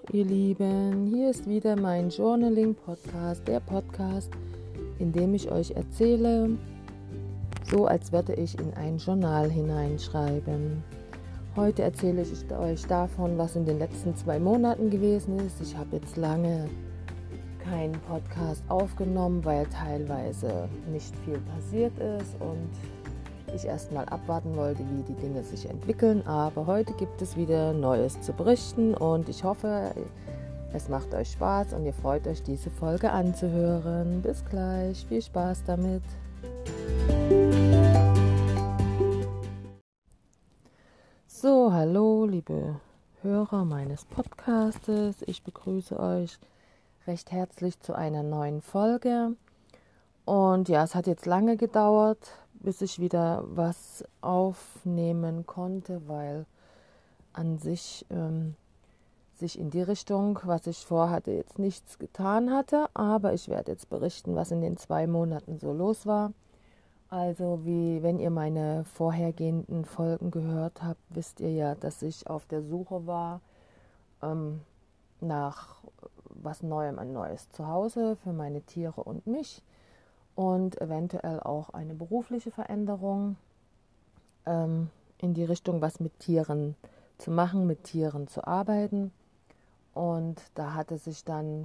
ihr Lieben, hier ist wieder mein Journaling-Podcast, der Podcast, in dem ich euch erzähle, so als würde ich in ein Journal hineinschreiben. Heute erzähle ich euch davon, was in den letzten 2 Monaten gewesen ist. Ich habe jetzt lange keinen Podcast aufgenommen, weil teilweise nicht viel passiert ist und ich erstmal abwarten wollte, wie die Dinge sich entwickeln. Aber heute gibt es wieder Neues zu berichten und ich hoffe, es macht euch Spaß und ihr freut euch, diese Folge anzuhören. Bis gleich, viel Spaß damit. So, hallo liebe Hörer meines Podcastes. Ich begrüße euch recht herzlich zu einer neuen Folge. Und ja, es hat jetzt lange gedauert, bis ich wieder was aufnehmen konnte, weil an sich in die Richtung, was ich vorhatte, jetzt nichts getan hatte. Aber ich werde jetzt berichten, was in den 2 Monaten so los war. Also wenn ihr meine vorhergehenden Folgen gehört habt, wisst ihr ja, dass ich auf der Suche war nach was Neuem, ein neues Zuhause für meine Tiere und mich. Und eventuell auch eine berufliche Veränderung in die Richtung, was mit Tieren zu machen, mit Tieren zu arbeiten. Und da hatte sich dann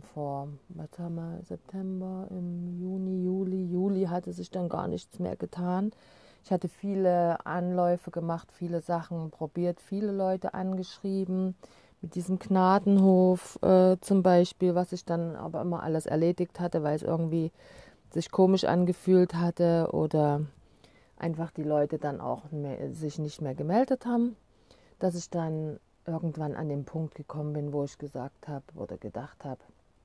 September, im Juli hatte sich dann gar nichts mehr getan. Ich hatte viele Anläufe gemacht, viele Sachen probiert, viele Leute angeschrieben, mit diesem Gnadenhof zum Beispiel, was ich dann aber immer alles erledigt hatte, weil es irgendwie sich komisch angefühlt hatte oder einfach die Leute dann auch sich nicht mehr gemeldet haben, dass ich dann irgendwann an den Punkt gekommen bin, wo ich gesagt habe oder gedacht habe,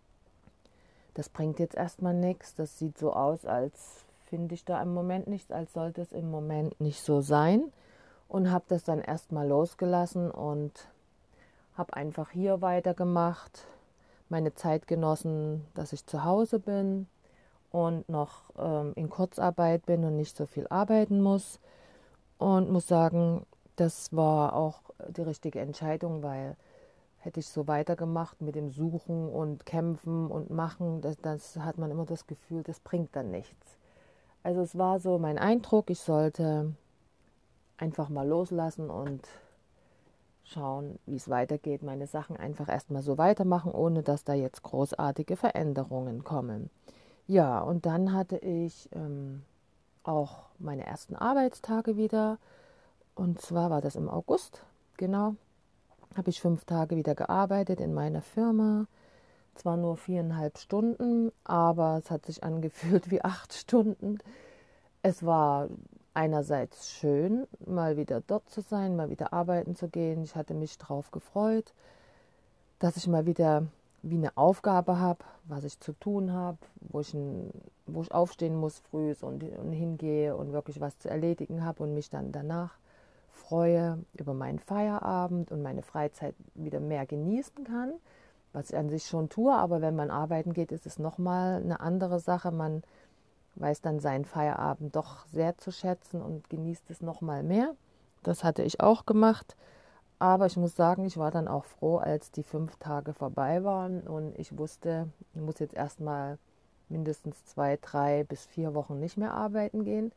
das bringt jetzt erstmal nichts, das sieht so aus, als finde ich da im Moment nichts, als sollte es im Moment nicht so sein und habe das dann erstmal losgelassen und habe einfach hier weitergemacht, meine Zeit genossen, dass ich zu Hause bin und noch in Kurzarbeit bin und nicht so viel arbeiten muss. Und muss sagen, das war auch die richtige Entscheidung, weil hätte ich so weitergemacht mit dem Suchen und Kämpfen und Machen, das hat man immer das Gefühl, das bringt dann nichts. Also es war so mein Eindruck, ich sollte einfach mal loslassen und schauen, wie es weitergeht, meine Sachen einfach erstmal so weitermachen, ohne dass da jetzt großartige Veränderungen kommen. Ja, und dann hatte ich auch meine ersten Arbeitstage wieder. Und zwar war das im August, genau. Habe ich 5 Tage wieder gearbeitet in meiner Firma. Zwar nur 4,5 Stunden, aber es hat sich angefühlt wie 8 Stunden. Es war einerseits schön, mal wieder dort zu sein, mal wieder arbeiten zu gehen. Ich hatte mich drauf gefreut, dass ich mal wieder wie eine Aufgabe habe, was ich zu tun habe, wo ich aufstehen muss früh und hingehe und wirklich was zu erledigen habe und mich dann danach freue über meinen Feierabend und meine Freizeit wieder mehr genießen kann, was ich an sich schon tue, aber wenn man arbeiten geht, ist es nochmal eine andere Sache. Man weiß dann seinen Feierabend doch sehr zu schätzen und genießt es nochmal mehr. Das hatte ich auch gemacht. Aber ich muss sagen, ich war dann auch froh, als die 5 Tage vorbei waren und ich wusste, ich muss jetzt erstmal mindestens 2, 3 bis 4 Wochen nicht mehr arbeiten gehen.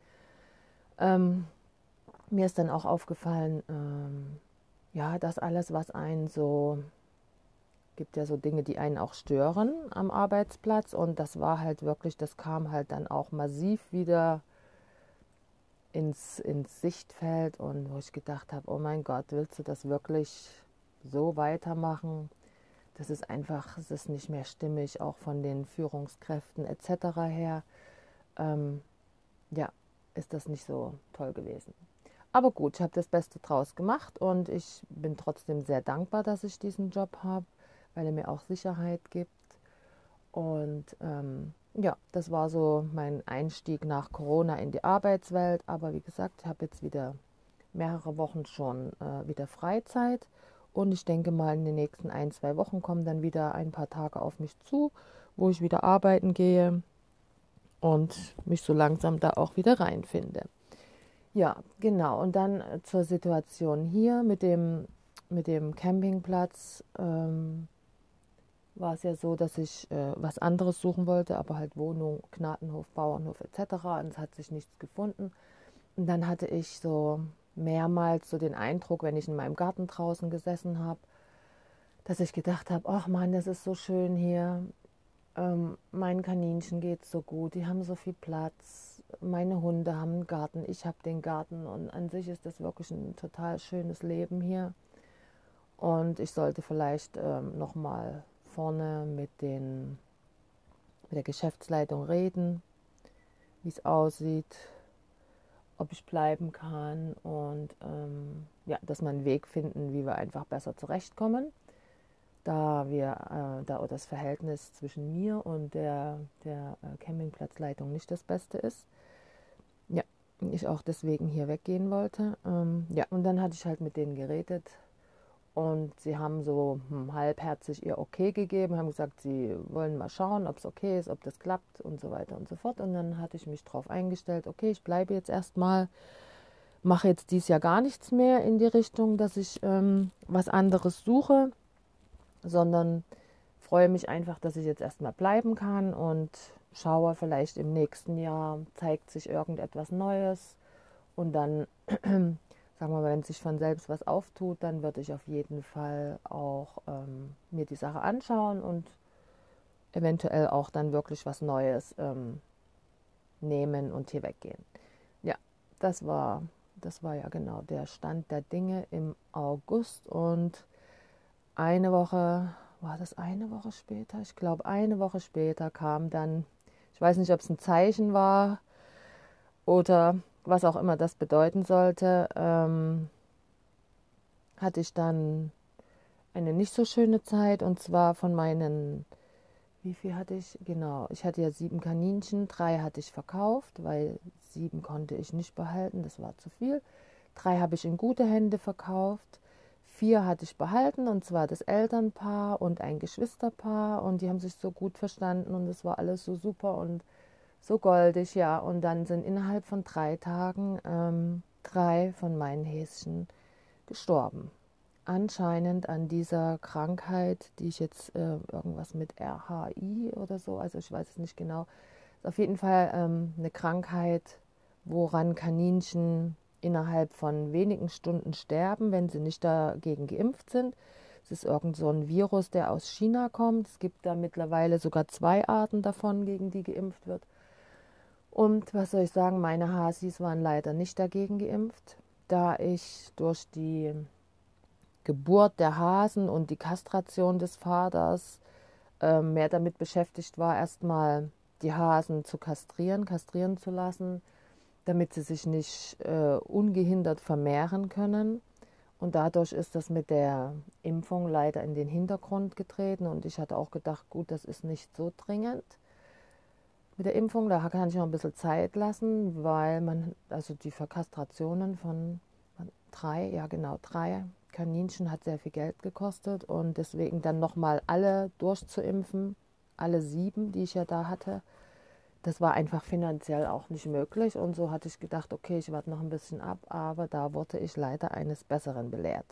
Mir ist dann auch aufgefallen, ja, das alles, was einen so, gibt ja so Dinge, die einen auch stören am Arbeitsplatz und das war halt wirklich, das kam halt dann auch massiv wieder ins Sichtfeld und wo ich gedacht habe, oh mein Gott, willst du das wirklich so weitermachen? Das ist einfach, es ist nicht mehr stimmig, auch von den Führungskräften etc. her. Ja, ist das nicht so toll gewesen. Aber gut, ich habe das Beste draus gemacht und ich bin trotzdem sehr dankbar, dass ich diesen Job habe, weil er mir auch Sicherheit gibt. Und ja, das war so mein Einstieg nach Corona in die Arbeitswelt. Aber wie gesagt, ich habe jetzt wieder mehrere Wochen schon wieder Freizeit. Und ich denke mal, in den nächsten 1, 2 Wochen kommen dann wieder ein paar Tage auf mich zu, wo ich wieder arbeiten gehe und mich so langsam da auch wieder reinfinde. Ja, genau. Und dann zur Situation hier mit dem Campingplatz. war es ja so, dass ich was anderes suchen wollte, aber halt Wohnung, Gnadenhof, Bauernhof etc. Und es hat sich nichts gefunden. Und dann hatte ich so mehrmals so den Eindruck, wenn ich in meinem Garten draußen gesessen habe, dass ich gedacht habe, ach Mann, das ist so schön hier. Meinen Kaninchen geht es so gut, die haben so viel Platz. Meine Hunde haben einen Garten, ich habe den Garten und an sich ist das wirklich ein total schönes Leben hier. Und ich sollte vielleicht nochmal vorne mit der Geschäftsleitung reden, wie es aussieht, ob ich bleiben kann und ja, dass wir einen Weg finden, wie wir einfach besser zurechtkommen, da das Verhältnis zwischen mir und der Campingplatzleitung nicht das Beste ist. Ja, ich auch deswegen hier weggehen wollte. Ja, und dann hatte ich halt mit denen geredet. Und sie haben so halbherzig ihr Okay gegeben, haben gesagt, sie wollen mal schauen, ob es okay ist, ob das klappt und so weiter und so fort. Und dann hatte ich mich darauf eingestellt, okay, ich bleibe jetzt erstmal, mache jetzt dieses Jahr gar nichts mehr in die Richtung, dass ich was anderes suche, sondern freue mich einfach, dass ich jetzt erstmal bleiben kann und schaue, vielleicht im nächsten Jahr zeigt sich irgendetwas Neues und dann sagen wir mal, wenn sich von selbst was auftut, dann würde ich auf jeden Fall auch mir die Sache anschauen und eventuell auch dann wirklich was Neues nehmen und hier weggehen. Ja, das war, das war ja genau der Stand der Dinge im August und eine Woche, war das eine Woche später? Ich glaube, eine Woche später kam dann, ich weiß nicht, ob es ein Zeichen war oder was auch immer das bedeuten sollte, hatte ich dann eine nicht so schöne Zeit und zwar von meinen, wie viel hatte ich? Genau, ich hatte ja 7 Kaninchen, 3 hatte ich verkauft, weil 7 konnte ich nicht behalten, das war zu viel. 3 habe ich in gute Hände verkauft, 4 hatte ich behalten und zwar das Elternpaar und ein Geschwisterpaar und die haben sich so gut verstanden und es war alles so super und so goldig, ja. Und dann sind innerhalb von 3 Tagen 3 von meinen Häschen gestorben. Anscheinend an dieser Krankheit, die ich jetzt irgendwas mit RHI oder so, also ich weiß es nicht genau, ist auf jeden Fall eine Krankheit, woran Kaninchen innerhalb von wenigen Stunden sterben, wenn sie nicht dagegen geimpft sind. Es ist irgend so ein Virus, der aus China kommt. Es gibt da mittlerweile sogar 2 Arten davon, gegen die geimpft wird. Und was soll ich sagen, meine Hasis waren leider nicht dagegen geimpft, da ich durch die Geburt der Hasen und die Kastration des Vaters mehr damit beschäftigt war, erstmal die Hasen zu kastrieren zu lassen, damit sie sich nicht ungehindert vermehren können. Und dadurch ist das mit der Impfung leider in den Hintergrund getreten. Und ich hatte auch gedacht, gut, das ist nicht so dringend mit der Impfung. Da kann ich noch ein bisschen Zeit lassen, weil also die Verkastrationen von 3, ja genau, 3 Kaninchen hat sehr viel Geld gekostet und deswegen dann nochmal alle durchzuimpfen, alle 7, die ich ja da hatte, das war einfach finanziell auch nicht möglich und so hatte ich gedacht, okay, ich warte noch ein bisschen ab, aber da wurde ich leider eines Besseren belehrt.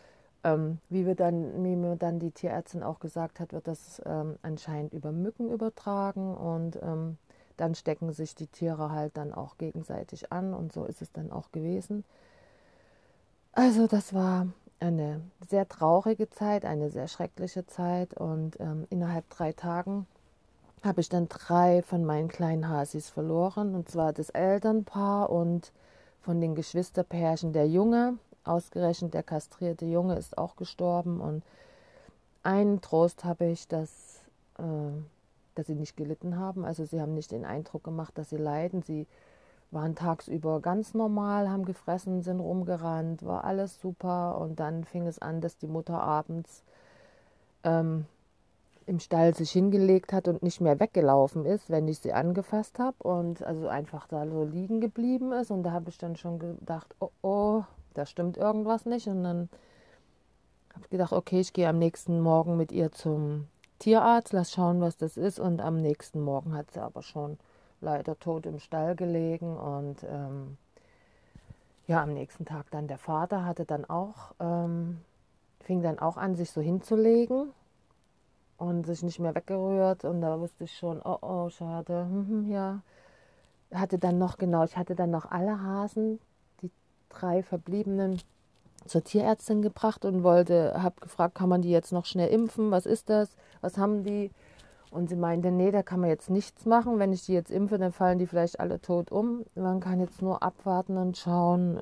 Wie mir dann die Tierärztin auch gesagt hat, wird das anscheinend über Mücken übertragen und dann stecken sich die Tiere halt dann auch gegenseitig an und so ist es dann auch gewesen. Also das war eine sehr traurige Zeit, eine sehr schreckliche Zeit und innerhalb 3 Tagen habe ich dann 3 von meinen kleinen Hasis verloren und zwar das Elternpaar und von den Geschwisterpärchen der Junge. Ausgerechnet der kastrierte Junge ist auch gestorben und einen Trost habe ich, dass sie nicht gelitten haben. Also sie haben nicht den Eindruck gemacht, dass sie leiden. Sie waren tagsüber ganz normal, haben gefressen, sind rumgerannt, war alles super. Und dann fing es an, dass die Mutter abends ähm, im Stall sich hingelegt hat und nicht mehr weggelaufen ist, wenn ich sie angefasst habe. Und also einfach da so liegen geblieben ist. Und da habe ich dann schon gedacht, oh oh, da stimmt irgendwas nicht. Und dann habe ich gedacht, okay, ich gehe am nächsten Morgen mit ihr zum Tierarzt, lass schauen, was das ist. Und am nächsten Morgen hat sie aber schon leider tot im Stall gelegen. Und ja, am nächsten Tag dann der Vater hatte dann auch, fing dann auch an, sich so hinzulegen. und sich nicht mehr weggerührt. Und da wusste ich schon, oh, oh, schade. Ja, ich hatte dann noch alle Hasen, die 3 verbliebenen, zur Tierärztin gebracht und habe gefragt, kann man die jetzt noch schnell impfen? Was ist das? Was haben die? Und sie meinte, nee, da kann man jetzt nichts machen. Wenn ich die jetzt impfe, dann fallen die vielleicht alle tot um. Man kann jetzt nur abwarten und schauen,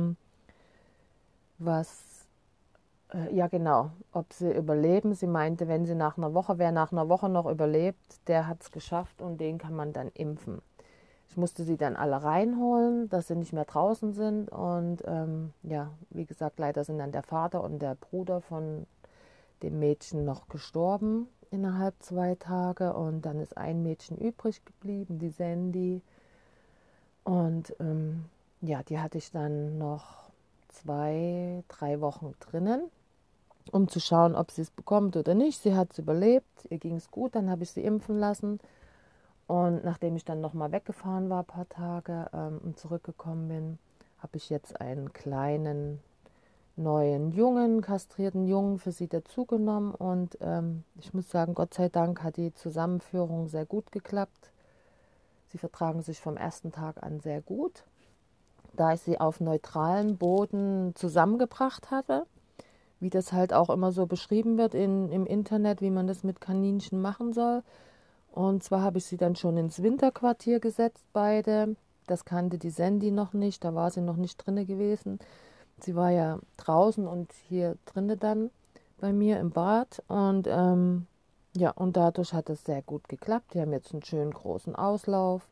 ja genau, ob sie überleben. Sie meinte, wenn sie wer nach einer Woche noch überlebt, der hat es geschafft und den kann man dann impfen. Ich musste sie dann alle reinholen, dass sie nicht mehr draußen sind. Und ja, wie gesagt, leider sind dann der Vater und der Bruder von dem Mädchen noch gestorben innerhalb 2 Tage. Und dann ist ein Mädchen übrig geblieben, die Sandy. Und ja, die hatte ich dann noch 2, 3 Wochen drinnen, um zu schauen, ob sie es bekommt oder nicht. Sie hat es überlebt, ihr ging es gut, dann habe ich sie impfen lassen. Und nachdem ich dann nochmal weggefahren war, ein paar Tage und zurückgekommen bin, habe ich jetzt einen kleinen, neuen Jungen, kastrierten Jungen für sie dazugenommen. Und ich muss sagen, Gott sei Dank hat die Zusammenführung sehr gut geklappt. Sie vertragen sich vom ersten Tag an sehr gut, da ich sie auf neutralem Boden zusammengebracht hatte, wie das halt auch immer so beschrieben wird im Internet, wie man das mit Kaninchen machen soll. Und zwar habe ich sie dann schon ins Winterquartier gesetzt, beide. Das kannte die Sandy noch nicht, da war sie noch nicht drinne gewesen. Sie war ja draußen und hier drinne dann bei mir im Bad. Und ja, und dadurch hat es sehr gut geklappt. Die haben jetzt einen schönen großen Auslauf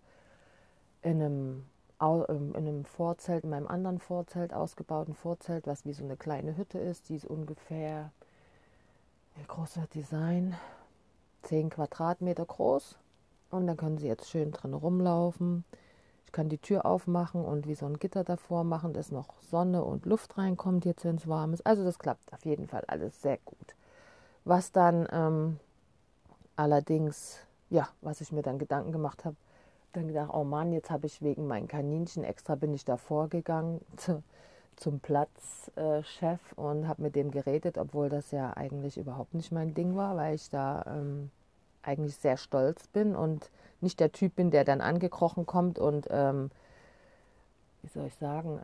in einem Vorzelt, in meinem anderen Vorzelt, ausgebauten Vorzelt, was wie so eine kleine Hütte ist. Die ist ungefähr, wie groß wird die sein? 10 Quadratmeter groß. Und dann können sie jetzt schön drin rumlaufen. Ich kann die Tür aufmachen und wie so ein Gitter davor machen, dass noch Sonne und Luft reinkommt jetzt, wenn es warm ist. Also das klappt auf jeden Fall alles sehr gut. Was dann allerdings, ja, was ich mir dann Gedanken gemacht habe, dann gedacht, oh Mann, jetzt habe ich wegen meinen Kaninchen extra bin ich da vorgegangen zum Platzchef und habe mit dem geredet, obwohl das ja eigentlich überhaupt nicht mein Ding war, weil ich da eigentlich sehr stolz bin und nicht der Typ bin, der dann angekrochen kommt und, wie soll ich sagen,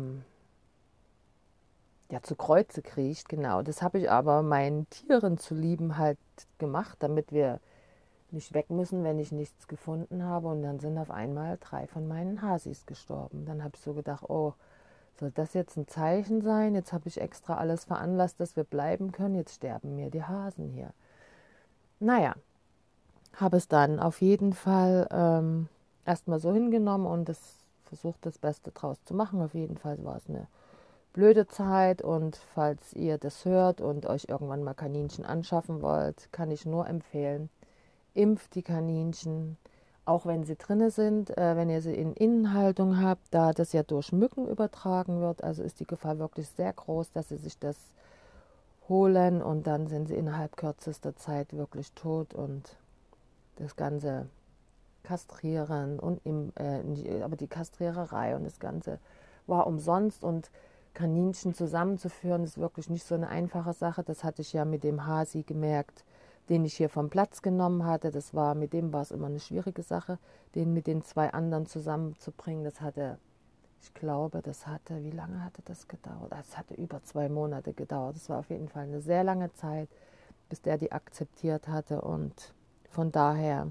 ja, zu Kreuze kriecht. Genau, das habe ich aber meinen Tieren zulieben halt gemacht, damit wir nicht weg müssen, wenn ich nichts gefunden habe. Und dann sind auf einmal 3 von meinen Hasis gestorben. Dann habe ich so gedacht, oh, soll das jetzt ein Zeichen sein? Jetzt habe ich extra alles veranlasst, dass wir bleiben können. Jetzt sterben mir die Hasen hier. Naja, habe es dann auf jeden Fall erstmal so hingenommen und versucht, das Beste draus zu machen. Auf jeden Fall war es eine blöde Zeit und falls ihr das hört und euch irgendwann mal Kaninchen anschaffen wollt, kann ich nur empfehlen, impft die Kaninchen, auch wenn sie drinne sind, wenn ihr sie in Innenhaltung habt, da das ja durch Mücken übertragen wird, also ist die Gefahr wirklich sehr groß, dass sie sich das holen und dann sind sie innerhalb kürzester Zeit wirklich tot und das ganze Kastrieren und aber die Kastriererei und das Ganze war umsonst und Kaninchen zusammenzuführen ist wirklich nicht so eine einfache Sache. Das hatte ich ja mit dem Hasi gemerkt, den ich hier vom Platz genommen hatte. Mit dem war es immer eine schwierige Sache, den mit den 2 anderen zusammenzubringen. Ich glaube, wie lange hatte das gedauert? Es hatte über 2 Monate gedauert. Das war auf jeden Fall eine sehr lange Zeit, bis der die akzeptiert hatte und von daher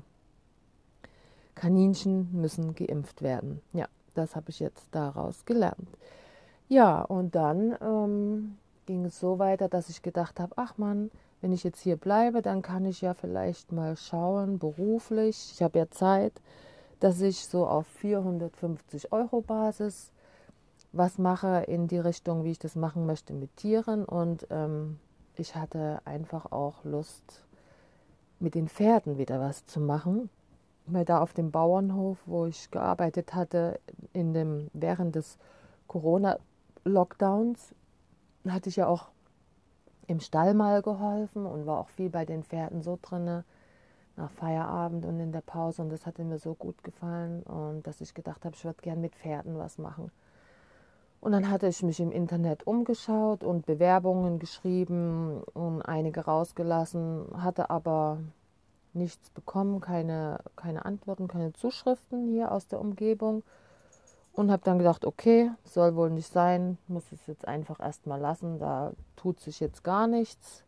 Kaninchen müssen geimpft werden. Ja, das habe ich jetzt daraus gelernt. Ja, und dann ging es so weiter, dass ich gedacht habe, ach Mann, wenn ich jetzt hier bleibe, dann kann ich ja vielleicht mal schauen, beruflich. Ich habe ja Zeit, dass ich so auf 450 € Basis was mache in die Richtung, wie ich das machen möchte mit Tieren. Und ich hatte einfach auch Lust, mit den Pferden wieder was zu machen. Weil da auf dem Bauernhof, wo ich gearbeitet hatte, während des Corona-Lockdowns, hatte ich ja auch im Stall mal geholfen und war auch viel bei den Pferden so drinne nach Feierabend und in der Pause. Und das hatte mir so gut gefallen und dass ich gedacht habe, ich würde gern mit Pferden was machen. Und dann hatte ich mich im Internet umgeschaut und Bewerbungen geschrieben und einige rausgelassen, hatte aber nichts bekommen, keine Antworten, keine Zuschriften hier aus der Umgebung. Und habe dann gedacht, okay, soll wohl nicht sein, muss es jetzt einfach erstmal lassen, da tut sich jetzt gar nichts.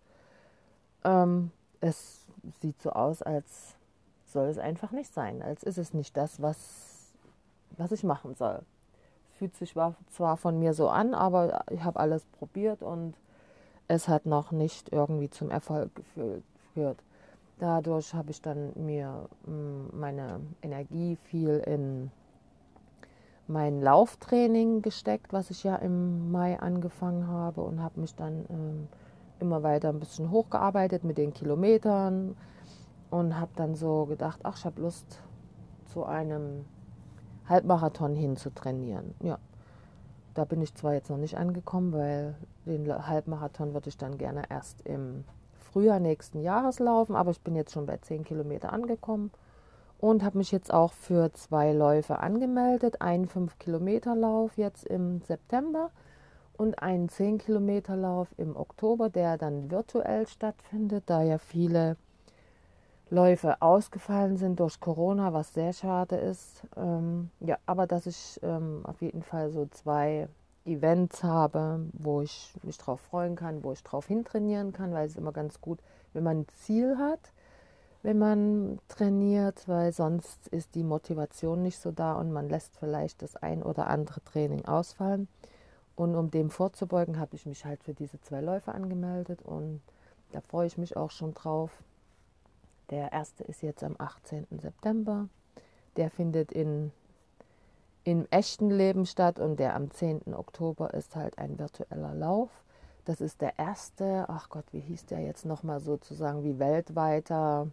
Es sieht so aus, als soll es einfach nicht sein, als ist es nicht das, was ich machen soll. Fühlt sich zwar von mir so an, aber ich habe alles probiert und es hat noch nicht irgendwie zum Erfolg geführt. Dadurch habe ich dann mir meine Energie viel in mein Lauftraining gesteckt, was ich ja im Mai angefangen habe und habe mich dann immer weiter ein bisschen hochgearbeitet mit den Kilometern und habe dann so gedacht, ach, ich habe Lust, zu einem Halbmarathon hin zu trainieren. Ja, da bin ich zwar jetzt noch nicht angekommen, weil den Halbmarathon würde ich dann gerne erst im Frühjahr nächsten Jahres laufen, aber ich bin jetzt schon bei 10 Kilometer angekommen und habe mich jetzt auch für 2 Läufe angemeldet. Einen 5-Kilometer-Lauf jetzt im September und einen 10-Kilometer-Lauf im Oktober, der dann virtuell stattfindet, da ja viele Läufe ausgefallen sind durch Corona, was sehr schade ist. Ja, aber dass ich auf jeden Fall so 2 Events habe, wo ich mich drauf freuen kann, wo ich drauf hintrainieren kann, weil es ist immer ganz gut, wenn man ein Ziel hat, wenn man trainiert, weil sonst ist die Motivation nicht so da und man lässt vielleicht das ein oder andere Training ausfallen. Und um dem vorzubeugen, habe ich mich halt für diese 2 Läufe angemeldet und da freue ich mich auch schon drauf. Der erste ist jetzt am 18. September. Der findet im echten Leben statt und der am 10. Oktober ist halt ein virtueller Lauf. Das ist der erste, ach Gott, wie hieß der jetzt nochmal sozusagen wie weltweiter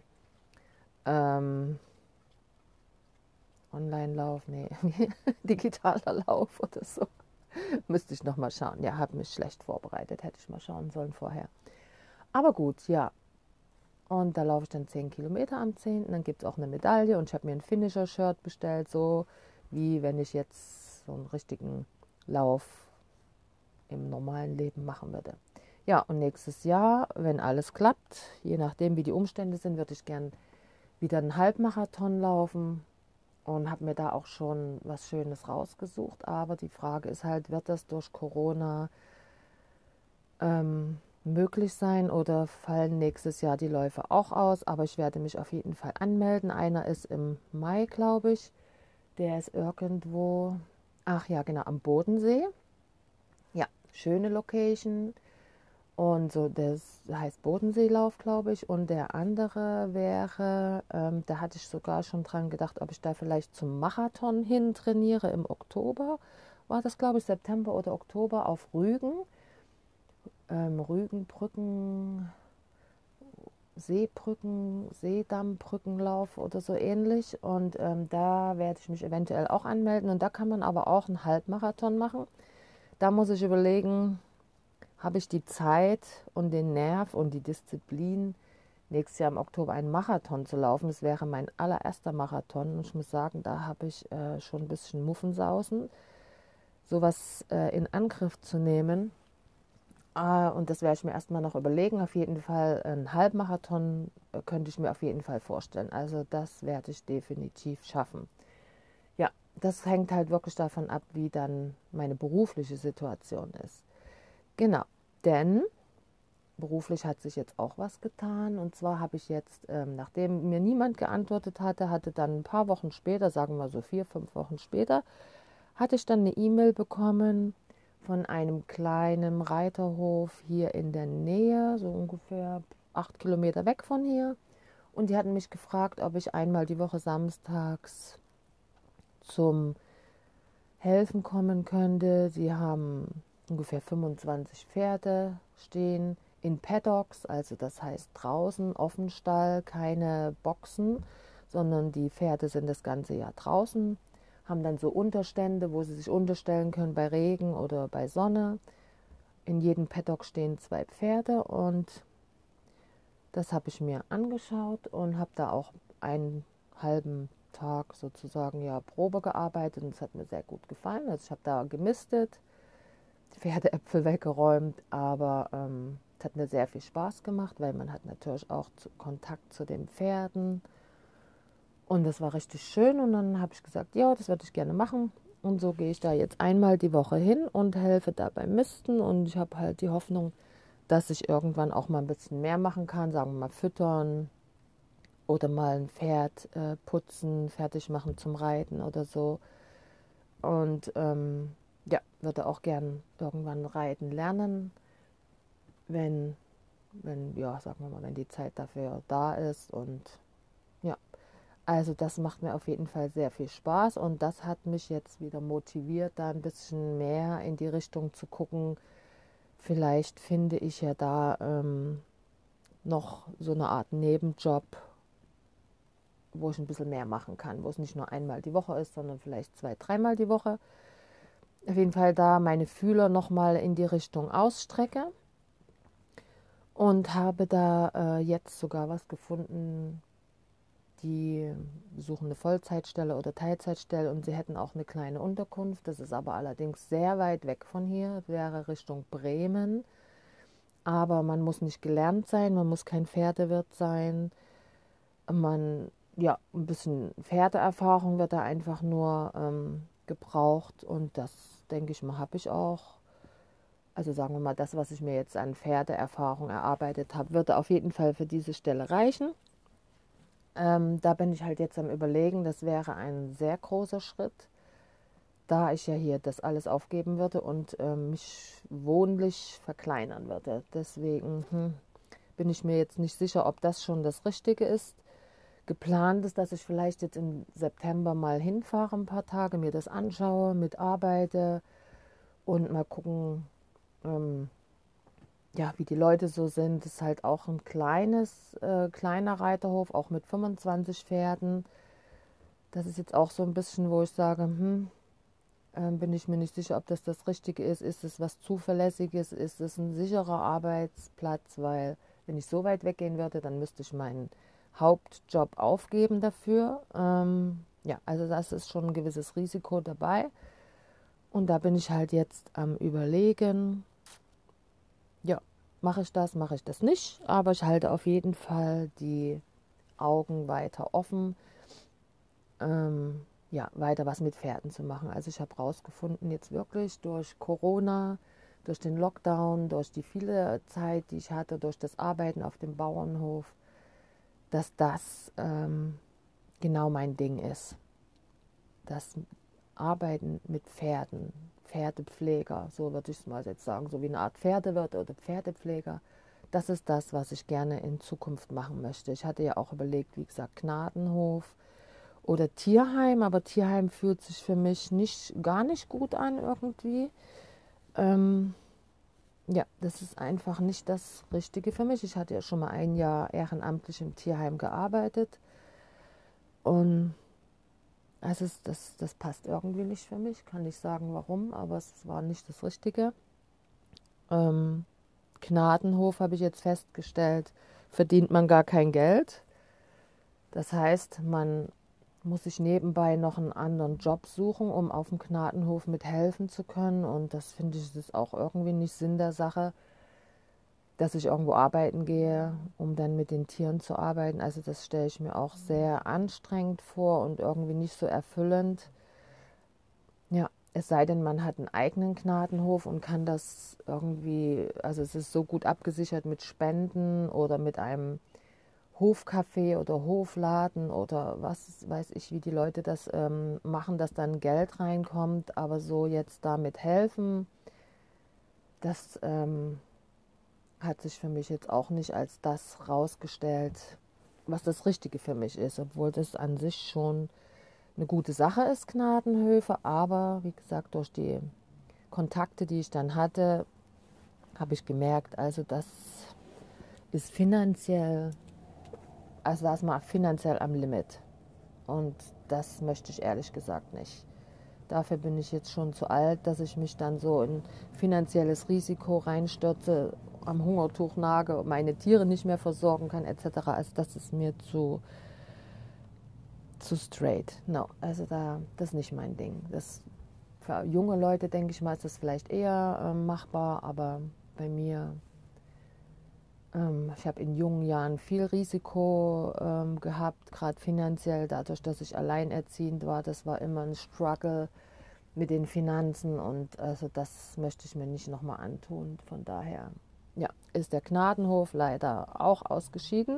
Online-Lauf, nee, digitaler Lauf oder so. Müsste ich nochmal schauen. Ja, habe mich schlecht vorbereitet, hätte ich mal schauen sollen vorher. Aber gut, ja. Und da laufe ich dann 10 Kilometer am 10. Dann gibt es auch eine Medaille und ich habe mir ein Finisher-Shirt bestellt, so wie wenn ich jetzt so einen richtigen Lauf im normalen Leben machen würde. Ja, und nächstes Jahr, wenn alles klappt, je nachdem wie die Umstände sind, würde ich gern wieder einen Halbmarathon laufen und habe mir da auch schon was Schönes rausgesucht. Aber die Frage ist halt, wird das durch Corona möglich sein oder fallen nächstes Jahr die Läufe auch aus? Aber ich werde mich auf jeden Fall anmelden. Einer ist im Mai, glaube ich. Der ist irgendwo, ach ja, genau, am Bodensee. Ja, schöne Location. Und so, das heißt Bodenseelauf, glaube ich. Und der andere wäre, da hatte ich sogar schon dran gedacht, ob ich da vielleicht zum Marathon hin trainiere im Oktober. War das, glaube ich, September oder Oktober auf Rügen. Rügenbrücken, Seebrücken, Seedammbrückenlauf oder so ähnlich. Und da werde ich mich eventuell auch anmelden. Und da kann man aber auch einen Halbmarathon machen. Da muss ich überlegen, habe ich die Zeit und den Nerv und die Disziplin, nächstes Jahr im Oktober einen Marathon zu laufen. Das wäre mein allererster Marathon. Und ich muss sagen, da habe ich schon ein bisschen Muffensausen, sowas in Angriff zu nehmen. Und das werde ich mir erstmal noch überlegen. Auf jeden Fall einen Halbmarathon könnte ich mir auf jeden Fall vorstellen. Also das werde ich definitiv schaffen. Ja, das hängt halt wirklich davon ab, wie dann meine berufliche Situation ist. Genau, denn beruflich hat sich jetzt auch was getan. Und zwar habe ich jetzt, nachdem mir niemand geantwortet hatte dann ein paar Wochen später, sagen wir so 4, 5 Wochen später, hatte ich dann eine E-Mail bekommen von einem kleinen Reiterhof hier in der Nähe, so ungefähr 8 Kilometer weg von hier. Und die hatten mich gefragt, ob ich einmal die Woche samstags zum Helfen kommen könnte. Sie haben ungefähr 25 Pferde stehen in Paddocks, also das heißt draußen, Offenstall, keine Boxen, sondern die Pferde sind das ganze Jahr draußen, haben dann so Unterstände, wo sie sich unterstellen können bei Regen oder bei Sonne. In jedem Paddock stehen 2 Pferde und das habe ich mir angeschaut und habe da auch einen halben Tag sozusagen ja Probe gearbeitet und es hat mir sehr gut gefallen. Also ich habe da gemistet, Pferdeäpfel weggeräumt, aber es hat mir sehr viel Spaß gemacht, weil man hat natürlich auch Kontakt zu den Pferden und das war richtig schön und dann habe ich gesagt, ja, das würde ich gerne machen und so gehe ich da jetzt einmal die Woche hin und helfe da beim Misten und ich habe halt die Hoffnung, dass ich irgendwann auch mal ein bisschen mehr machen kann, sagen wir mal füttern oder mal ein Pferd putzen, fertig machen zum Reiten oder so. Und ja, würde auch gern irgendwann reiten lernen, wenn, ja, sagen wir mal, wenn die Zeit dafür da ist. Und ja, also das macht mir auf jeden Fall sehr viel Spaß und das hat mich jetzt wieder motiviert, da ein bisschen mehr in die Richtung zu gucken. Vielleicht finde ich ja da noch so eine Art Nebenjob, wo ich ein bisschen mehr machen kann, wo es nicht nur einmal die Woche ist, sondern vielleicht 2, 3-mal die Woche. Auf jeden Fall da meine Fühler nochmal in die Richtung ausstrecke und habe da jetzt sogar was gefunden, die suchen eine Vollzeitstelle oder Teilzeitstelle und sie hätten auch eine kleine Unterkunft. Das ist aber allerdings sehr weit weg von hier, wäre Richtung Bremen. Aber man muss nicht gelernt sein, man muss kein Pferdewirt sein. Man, ja, ein bisschen Pferdeerfahrung wird da einfach nur gebraucht und das, denke ich mal, habe ich auch. Also sagen wir mal, das, was ich mir jetzt an Pferdeerfahrung erarbeitet habe, würde auf jeden Fall für diese Stelle reichen. Da bin ich halt jetzt am Überlegen, das wäre ein sehr großer Schritt, da ich ja hier das alles aufgeben würde und mich wohnlich verkleinern würde. Deswegen bin ich mir jetzt nicht sicher, ob das schon das Richtige ist. Geplant ist, dass ich vielleicht jetzt im September mal hinfahre, ein paar Tage, mir das anschaue, mitarbeite und mal gucken, ja, wie die Leute so sind. Das ist halt auch ein kleiner Reiterhof, auch mit 25 Pferden. Das ist jetzt auch so ein bisschen, wo ich sage, bin ich mir nicht sicher, ob das das Richtige ist. Ist es was Zuverlässiges? Ist es ein sicherer Arbeitsplatz? Weil wenn ich so weit weggehen würde, dann müsste ich meinen Hauptjob aufgeben dafür. Ja, also das ist schon ein gewisses Risiko dabei. Und da bin ich halt jetzt am Überlegen, ja, mache ich das nicht, aber ich halte auf jeden Fall die Augen weiter offen, ja, weiter was mit Pferden zu machen. Also ich habe rausgefunden, jetzt wirklich durch Corona, durch den Lockdown, durch die viele Zeit, die ich hatte, durch das Arbeiten auf dem Bauernhof, dass das genau mein Ding ist. Das Arbeiten mit Pferden, Pferdepfleger, so würde ich es mal jetzt sagen, so wie eine Art Pferdewirt oder Pferdepfleger. Das ist das, was ich gerne in Zukunft machen möchte. Ich hatte ja auch überlegt, wie gesagt, Gnadenhof oder Tierheim, aber Tierheim fühlt sich für mich gar nicht gut an irgendwie. Ja, das ist einfach nicht das Richtige für mich. Ich hatte ja schon mal ein Jahr ehrenamtlich im Tierheim gearbeitet und also das passt irgendwie nicht für mich. Kann nicht sagen warum, aber es war nicht das Richtige. Gnadenhof habe ich jetzt festgestellt, verdient man gar kein Geld. Das heißt, man muss sich nebenbei noch einen anderen Job suchen, um auf dem Gnadenhof mithelfen zu können. Und das finde ich ist auch irgendwie nicht Sinn der Sache, dass ich irgendwo arbeiten gehe, um dann mit den Tieren zu arbeiten. Also das stelle ich mir auch sehr anstrengend vor und irgendwie nicht so erfüllend. Ja, es sei denn, man hat einen eigenen Gnadenhof und kann das irgendwie, also es ist so gut abgesichert mit Spenden oder mit einem Hofcafé oder Hofladen oder was weiß ich, wie die Leute das machen, dass dann Geld reinkommt, aber so jetzt damit helfen, das hat sich für mich jetzt auch nicht als das rausgestellt, was das Richtige für mich ist, obwohl das an sich schon eine gute Sache ist, Gnadenhöfe, aber wie gesagt, durch die Kontakte, die ich dann hatte, habe ich gemerkt, also das ist finanziell, also da ist man finanziell am Limit und das möchte ich ehrlich gesagt nicht. Dafür bin ich jetzt schon zu alt, dass ich mich dann so in finanzielles Risiko reinstürze, am Hungertuch nage, meine Tiere nicht mehr versorgen kann etc. Also das ist mir zu straight. No, also das ist nicht mein Ding. Das Für junge Leute, denke ich mal, ist das vielleicht eher machbar, aber bei mir, ich habe in jungen Jahren viel Risiko gehabt, gerade finanziell, dadurch, dass ich alleinerziehend war. Das war immer ein Struggle mit den Finanzen und also das möchte ich mir nicht nochmal antun. Von daher, ja, ist der Gnadenhof leider auch ausgeschieden.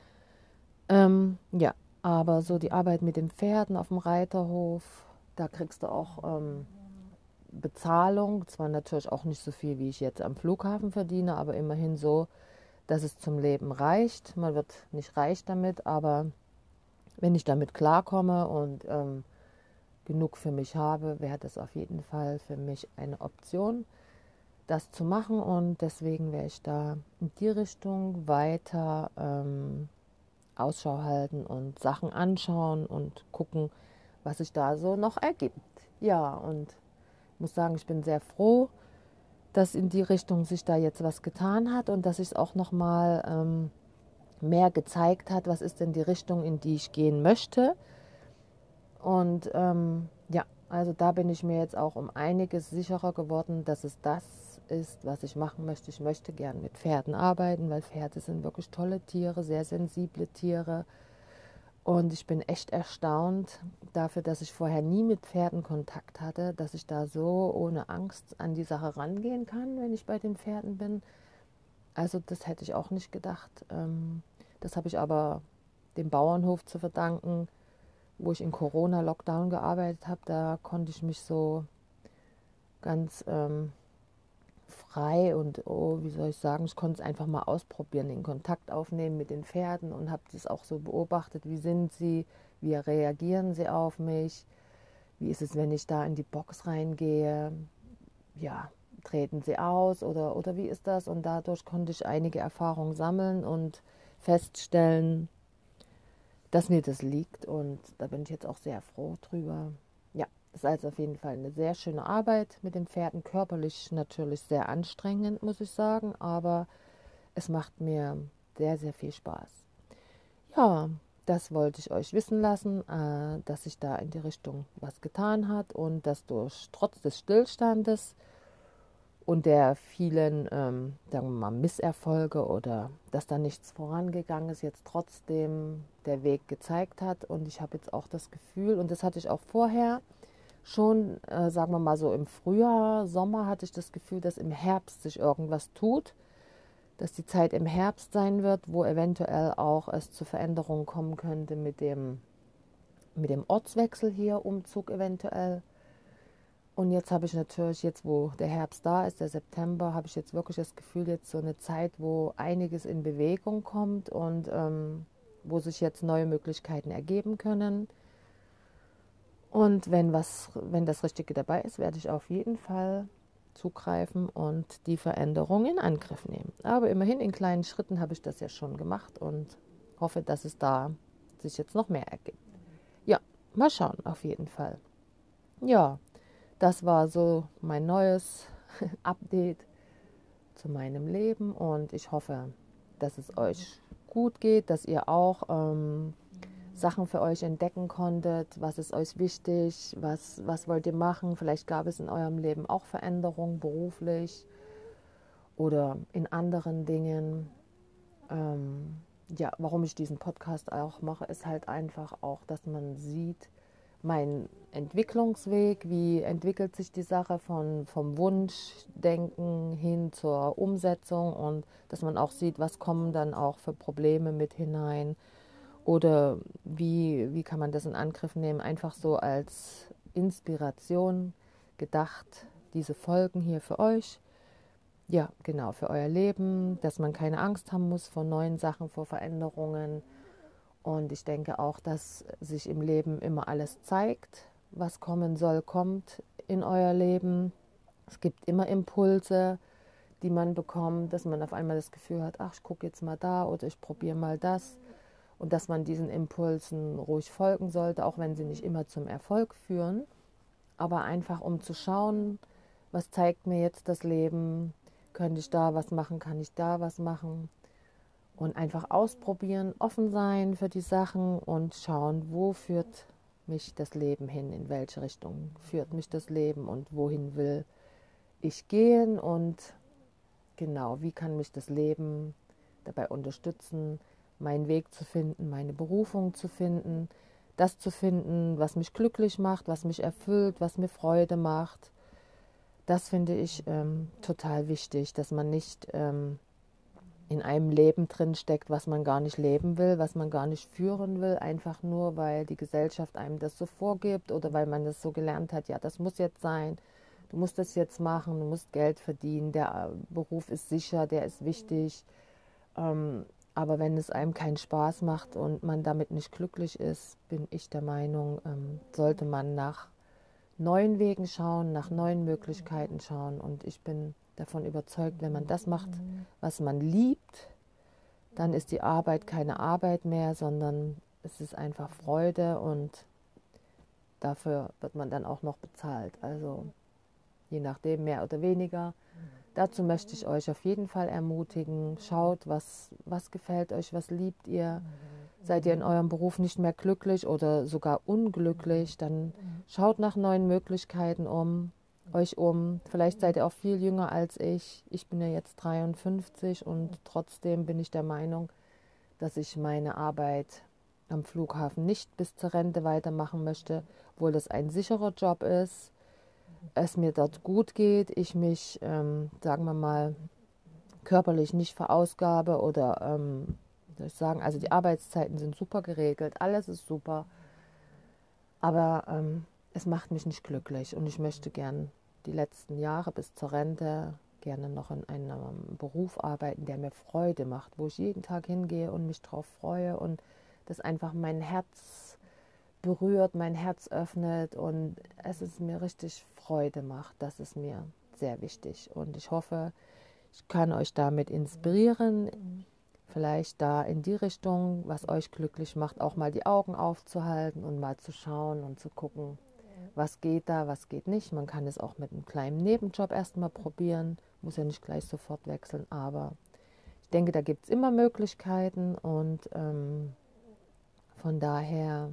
Ja, aber so die Arbeit mit den Pferden auf dem Reiterhof, da kriegst du auch Bezahlung. Zwar natürlich auch nicht so viel, wie ich jetzt am Flughafen verdiene, aber immerhin so, dass es zum Leben reicht. Man wird nicht reich damit, aber wenn ich damit klarkomme und genug für mich habe, wäre das auf jeden Fall für mich eine Option, das zu machen. Und deswegen werde ich da in die Richtung weiter Ausschau halten und Sachen anschauen und gucken, was sich da so noch ergibt. Ja, und ich muss sagen, ich bin sehr froh, dass in die Richtung sich da jetzt was getan hat und dass sich es auch nochmal mehr gezeigt hat, was ist denn die Richtung, in die ich gehen möchte. Und ja, also da bin ich mir jetzt auch um einiges sicherer geworden, dass es das ist, was ich machen möchte. Ich möchte gern mit Pferden arbeiten, weil Pferde sind wirklich tolle Tiere, sehr sensible Tiere. Und ich bin echt erstaunt dafür, dass ich vorher nie mit Pferden Kontakt hatte, dass ich da so ohne Angst an die Sache rangehen kann, wenn ich bei den Pferden bin. Also das hätte ich auch nicht gedacht. Das habe ich aber dem Bauernhof zu verdanken, wo ich in Corona-Lockdown gearbeitet habe. Da konnte ich mich so ganz frei und, oh, wie soll ich sagen, ich konnte es einfach mal ausprobieren, den Kontakt aufnehmen mit den Pferden und habe das auch so beobachtet, wie sind sie, wie reagieren sie auf mich, wie ist es, wenn ich da in die Box reingehe, ja, treten sie aus oder wie ist das? Und dadurch konnte ich einige Erfahrungen sammeln und feststellen, dass mir das liegt und da bin ich jetzt auch sehr froh drüber. Ja, das ist also auf jeden Fall eine sehr schöne Arbeit mit den Pferden, körperlich natürlich sehr anstrengend, muss ich sagen, aber es macht mir sehr, sehr viel Spaß. Ja, das wollte ich euch wissen lassen, dass sich da in die Richtung was getan hat und dass durch trotz des Stillstandes und der vielen, sagen wir mal, Misserfolge oder dass da nichts vorangegangen ist, jetzt trotzdem der Weg gezeigt hat. Und ich habe jetzt auch das Gefühl, und das hatte ich auch vorher schon, sagen wir mal so im Frühjahr, Sommer, hatte ich das Gefühl, dass im Herbst sich irgendwas tut, dass die Zeit im Herbst sein wird, wo eventuell auch es zu Veränderungen kommen könnte mit dem Ortswechsel hier, Umzug eventuell. Und jetzt habe ich natürlich, jetzt wo der Herbst da ist, der September, habe ich jetzt wirklich das Gefühl, jetzt so eine Zeit, wo einiges in Bewegung kommt und wo sich jetzt neue Möglichkeiten ergeben können. Und wenn das Richtige dabei ist, werde ich auf jeden Fall zugreifen und die Veränderung in Angriff nehmen. Aber immerhin in kleinen Schritten habe ich das ja schon gemacht und hoffe, dass es da sich jetzt noch mehr ergibt. Ja, mal schauen, auf jeden Fall. Ja. Das war so mein neues Update zu meinem Leben und ich hoffe, dass es euch gut geht, dass ihr auch Sachen für euch entdecken konntet. Was ist euch wichtig? Was wollt ihr machen? Vielleicht gab es in eurem Leben auch Veränderungen beruflich oder in anderen Dingen. Ja, warum ich diesen Podcast auch mache, ist halt einfach auch, dass man sieht, mein Entwicklungsweg, wie entwickelt sich die Sache vom Wunschdenken hin zur Umsetzung und dass man auch sieht, was kommen dann auch für Probleme mit hinein oder wie kann man das in Angriff nehmen, einfach so als Inspiration gedacht, diese Folgen hier für euch. Ja, genau, für euer Leben, dass man keine Angst haben muss vor neuen Sachen, vor Veränderungen. Und ich denke auch, dass sich im Leben immer alles zeigt, was kommen soll, kommt in euer Leben. Es gibt immer Impulse, die man bekommt, dass man auf einmal das Gefühl hat, ach, ich gucke jetzt mal da oder ich probiere mal das. Und dass man diesen Impulsen ruhig folgen sollte, auch wenn sie nicht immer zum Erfolg führen. Aber einfach um zu schauen, was zeigt mir jetzt das Leben, könnte ich da was machen, kann ich da was machen. Und einfach ausprobieren, offen sein für die Sachen und schauen, wo führt mich das Leben hin, in welche Richtung führt mich das Leben und wohin will ich gehen und genau, wie kann mich das Leben dabei unterstützen, meinen Weg zu finden, meine Berufung zu finden, das zu finden, was mich glücklich macht, was mich erfüllt, was mir Freude macht. Das finde ich total wichtig, dass man nicht in einem Leben drin steckt, was man gar nicht leben will, was man gar nicht führen will, einfach nur, weil die Gesellschaft einem das so vorgibt oder weil man das so gelernt hat, ja, das muss jetzt sein, du musst das jetzt machen, du musst Geld verdienen, der Beruf ist sicher, der ist wichtig, aber wenn es einem keinen Spaß macht und man damit nicht glücklich ist, bin ich der Meinung, sollte man nach neuen Wegen schauen, nach neuen Möglichkeiten schauen. Und ich bin davon überzeugt, wenn man das macht, was man liebt, dann ist die Arbeit keine Arbeit mehr, sondern es ist einfach Freude und dafür wird man dann auch noch bezahlt. Also je nachdem mehr oder weniger. Dazu möchte ich euch auf jeden Fall ermutigen. Schaut, was gefällt euch, was liebt ihr. Seid ihr in eurem Beruf nicht mehr glücklich oder sogar unglücklich, dann schaut nach neuen Möglichkeiten euch um. Vielleicht seid ihr auch viel jünger als ich. Ich bin ja jetzt 53 und trotzdem bin ich der Meinung, dass ich meine Arbeit am Flughafen nicht bis zur Rente weitermachen möchte, obwohl das ein sicherer Job ist, es mir dort gut geht, ich mich, sagen wir mal, körperlich nicht verausgabe oder, wie soll ich sagen, also die Arbeitszeiten sind super geregelt, alles ist super, aber es macht mich nicht glücklich und ich möchte gern die letzten Jahre bis zur Rente gerne noch in einem Beruf arbeiten, der mir Freude macht, wo ich jeden Tag hingehe und mich drauf freue und das einfach mein Herz berührt, mein Herz öffnet und es ist mir richtig Freude macht. Das ist mir sehr wichtig und ich hoffe, ich kann euch damit inspirieren, vielleicht da in die Richtung, was euch glücklich macht, auch mal die Augen aufzuhalten und mal zu schauen und zu gucken, was geht da, was geht nicht. Man kann es auch mit einem kleinen Nebenjob erstmal probieren, muss ja nicht gleich sofort wechseln, aber ich denke, da gibt es immer Möglichkeiten und von daher,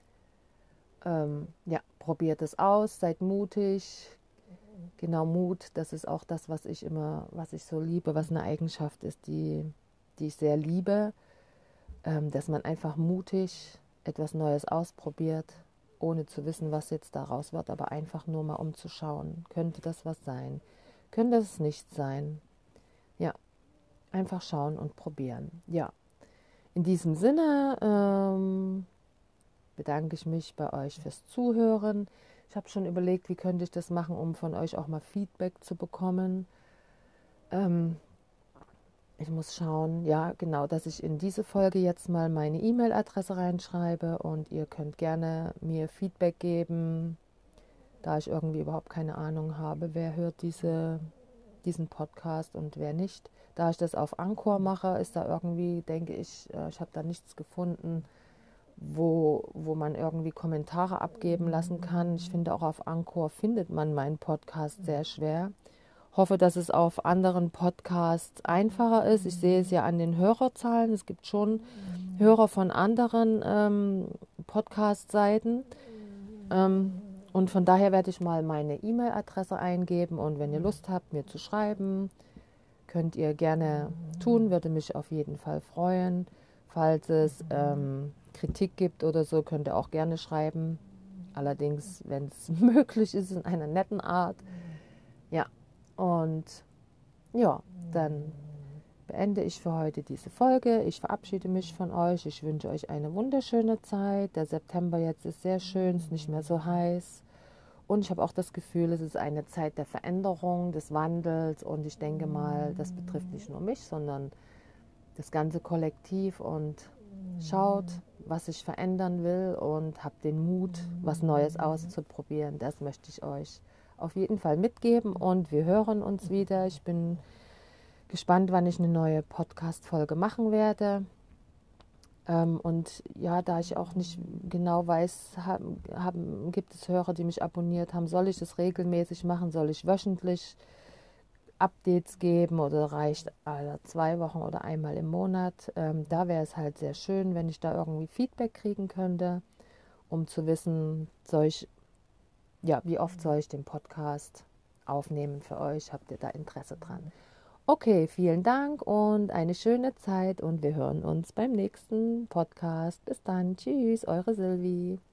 ja, probiert es aus, seid mutig. Genau, Mut, das ist auch das, was ich so liebe, was eine Eigenschaft ist, die ich sehr liebe, dass man einfach mutig etwas Neues ausprobiert, ohne zu wissen, was jetzt daraus wird, aber einfach nur mal umzuschauen. Könnte das was sein? Könnte es nicht sein? Ja, einfach schauen und probieren. Ja, in diesem Sinne bedanke ich mich bei euch fürs Zuhören. Ich habe schon überlegt, wie könnte ich das machen, um von euch auch mal Feedback zu bekommen. Ich muss schauen, ja genau, dass ich in diese Folge jetzt mal meine E-Mail-Adresse reinschreibe und ihr könnt gerne mir Feedback geben, da ich irgendwie überhaupt keine Ahnung habe, wer hört diesen Podcast und wer nicht. Da ich das auf Anchor mache, ist da irgendwie, denke ich, ich habe da nichts gefunden, wo man irgendwie Kommentare abgeben lassen kann. Ich finde auch auf Anchor findet man meinen Podcast sehr schwer. Hoffe, dass es auf anderen Podcasts einfacher ist. Ich sehe es ja an den Hörerzahlen. Es gibt schon Hörer von anderen Podcast-Seiten. Und von daher werde ich mal meine E-Mail-Adresse eingeben. Und wenn ihr Lust habt, mir zu schreiben, könnt ihr gerne tun. Würde mich auf jeden Fall freuen. Falls es Kritik gibt oder so, könnt ihr auch gerne schreiben. Allerdings, wenn es möglich ist, in einer netten Art. Ja, und ja, dann beende ich für heute diese Folge. Ich verabschiede mich von euch. Ich wünsche euch eine wunderschöne Zeit. Der September jetzt ist sehr schön, ist nicht mehr so heiß. Und ich habe auch das Gefühl, es ist eine Zeit der Veränderung, des Wandels. Und ich denke mal, das betrifft nicht nur mich, sondern das ganze Kollektiv. Und schaut, was ich verändern will und habt den Mut, was Neues auszuprobieren. Das möchte ich euch auf jeden Fall mitgeben. Und wir hören uns wieder. Ich bin gespannt, wann ich eine neue Podcast-Folge machen werde. Und ja, da ich auch nicht genau weiß, gibt es Hörer, die mich abonniert haben, soll ich das regelmäßig machen, soll ich wöchentlich Updates geben oder reicht alle 2 Wochen oder einmal im Monat. Da wäre es halt sehr schön, wenn ich da irgendwie Feedback kriegen könnte. um zu wissen, wie oft soll ich den Podcast aufnehmen für euch? Habt ihr da Interesse dran? Okay, vielen Dank und eine schöne Zeit und wir hören uns beim nächsten Podcast. Bis dann. Tschüss, eure Silvi.